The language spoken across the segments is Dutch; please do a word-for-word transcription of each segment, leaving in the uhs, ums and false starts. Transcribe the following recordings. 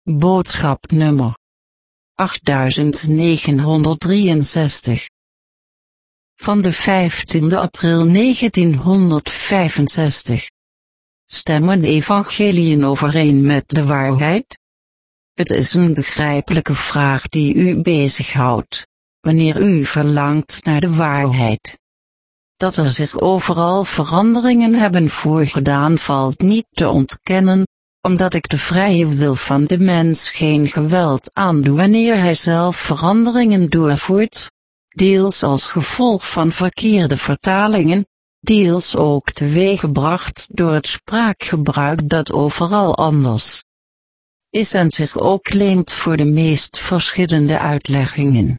Boodschap nummer achtduizendnegenhonderddrieënzestig van de vijftiende april negentienhonderdvijfenzestig. Stemmen evangeliën overeen met de waarheid? Het is een begrijpelijke vraag die u bezighoudt, wanneer u verlangt naar de waarheid. Dat er zich overal veranderingen hebben voorgedaan valt niet te ontkennen, omdat ik de vrije wil van de mens geen geweld aandoe wanneer hij zelf veranderingen doorvoert, deels als gevolg van verkeerde vertalingen, deels ook teweeggebracht door het spraakgebruik dat overal anders is en zich ook leent voor de meest verschillende uitleggingen.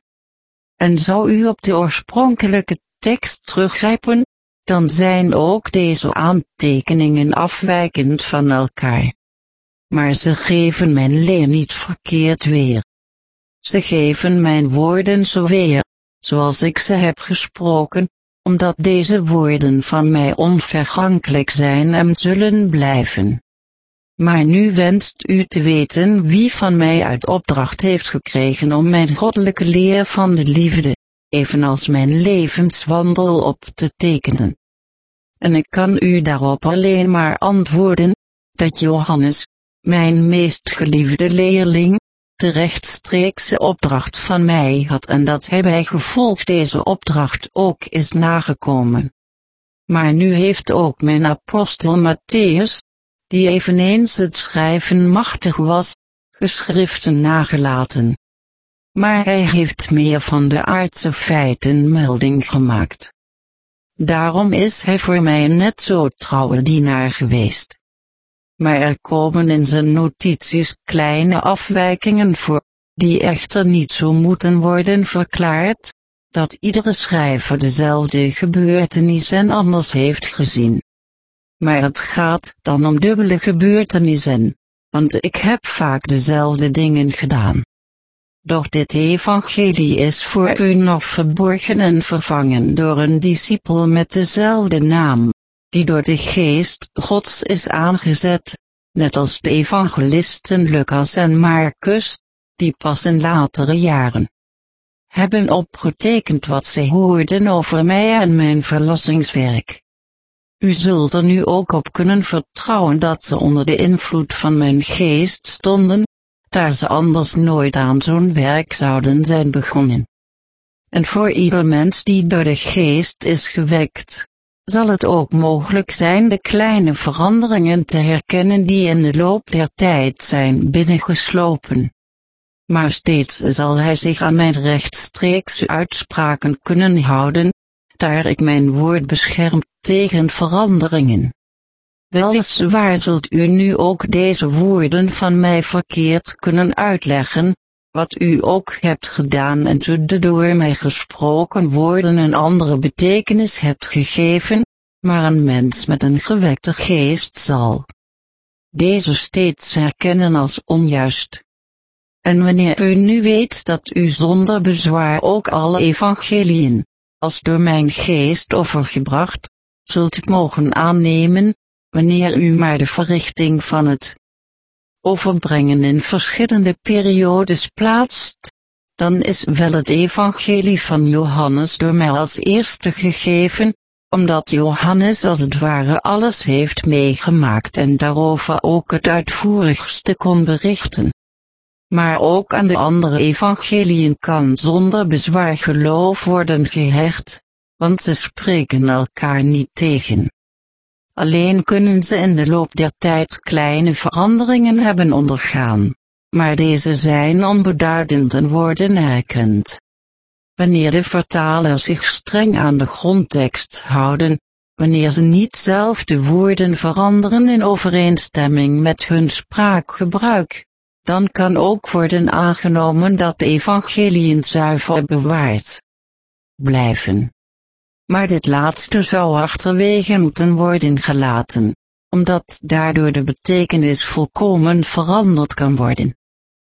En zou u op de oorspronkelijke tekst teruggrijpen, dan zijn ook deze aantekeningen afwijkend van elkaar. Maar ze geven mijn leer niet verkeerd weer. Ze geven mijn woorden zo weer, zoals ik ze heb gesproken, omdat deze woorden van mij onvergankelijk zijn en zullen blijven. Maar nu wenst u te weten wie van mij uit opdracht heeft gekregen om mijn goddelijke leer van de liefde, evenals mijn levenswandel op te tekenen. En ik kan u daarop alleen maar antwoorden, dat Johannes, mijn meest geliefde leerling, de rechtstreekse opdracht van mij had en dat hij bij gevolg deze opdracht ook is nagekomen. Maar nu heeft ook mijn apostel Matthäus, die eveneens het schrijven machtig was, geschriften nagelaten. Maar hij heeft meer van de aardse feiten melding gemaakt. Daarom is hij voor mij een net zo trouwe dienaar geweest. Maar er komen in zijn notities kleine afwijkingen voor, die echter niet zo moeten worden verklaard, dat iedere schrijver dezelfde gebeurtenissen anders heeft gezien. Maar het gaat dan om dubbele gebeurtenissen, want ik heb vaak dezelfde dingen gedaan. Doch dit evangelie is voor u nog verborgen en vervangen door een discipel met dezelfde naam, die door de geest Gods is aangezet, net als de evangelisten Lucas en Marcus, die pas in latere jaren hebben opgetekend wat zij hoorden over mij en mijn verlossingswerk. U zult er nu ook op kunnen vertrouwen dat ze onder de invloed van mijn geest stonden, daar ze anders nooit aan zo'n werk zouden zijn begonnen. En voor ieder mens die door de geest is gewekt, zal het ook mogelijk zijn de kleine veranderingen te herkennen die in de loop der tijd zijn binnengeslopen. Maar steeds zal hij zich aan mijn rechtstreekse uitspraken kunnen houden, daar ik mijn woord bescherm tegen veranderingen. Weliswaar zult u nu ook deze woorden van mij verkeerd kunnen uitleggen, wat u ook hebt gedaan en zo de door mij gesproken woorden een andere betekenis hebt gegeven, maar een mens met een gewekte geest zal deze steeds herkennen als onjuist. En wanneer u nu weet dat u zonder bezwaar ook alle evangeliën, als door mijn geest overgebracht, zult u mogen aannemen, wanneer u maar de verrichting van het overbrengen in verschillende periodes plaatst, dan is wel het evangelie van Johannes door mij als eerste gegeven, omdat Johannes als het ware alles heeft meegemaakt en daarover ook het uitvoerigste kon berichten. Maar ook aan de andere evangeliën kan zonder bezwaar geloof worden gehecht, want ze spreken elkaar niet tegen. Alleen kunnen ze in de loop der tijd kleine veranderingen hebben ondergaan, maar deze zijn onbeduidend en worden erkend. Wanneer de vertalers zich streng aan de grondtekst houden, wanneer ze niet zelf de woorden veranderen in overeenstemming met hun spraakgebruik, dan kan ook worden aangenomen dat de evangeliën zuiver bewaard blijven. Maar dit laatste zou achterwege moeten worden gelaten, omdat daardoor de betekenis volkomen veranderd kan worden.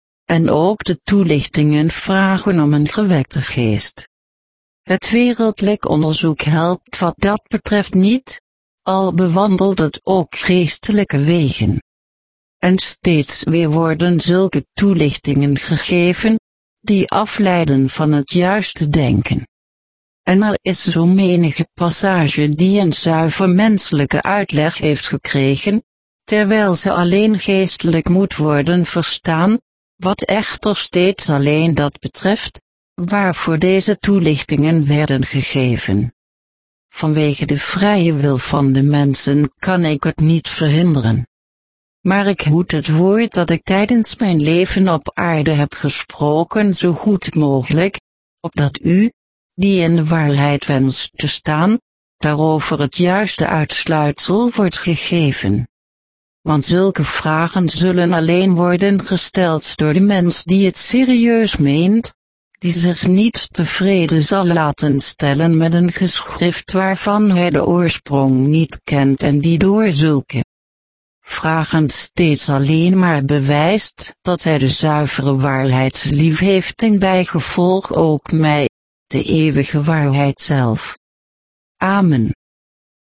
En ook de toelichtingen vragen om een gewekte geest. Het wereldlijk onderzoek helpt wat dat betreft niet, al bewandelt het ook geestelijke wegen. En steeds weer worden zulke toelichtingen gegeven, die afleiden van het juiste denken. En er is zo menige passage die een zuiver menselijke uitleg heeft gekregen, terwijl ze alleen geestelijk moet worden verstaan, wat echter steeds alleen dat betreft, waarvoor deze toelichtingen werden gegeven. Vanwege de vrije wil van de mensen kan ik het niet verhinderen. Maar ik moet het woord dat ik tijdens mijn leven op aarde heb gesproken zo goed mogelijk, opdat u, die in de waarheid wenst te staan, daarover het juiste uitsluitsel wordt gegeven. Want zulke vragen zullen alleen worden gesteld door de mens die het serieus meent, die zich niet tevreden zal laten stellen met een geschrift waarvan hij de oorsprong niet kent en die door zulke vragen steeds alleen maar bewijst dat hij de zuivere waarheid lief heeft en bijgevolg ook mij, de eeuwige waarheid zelf. Amen.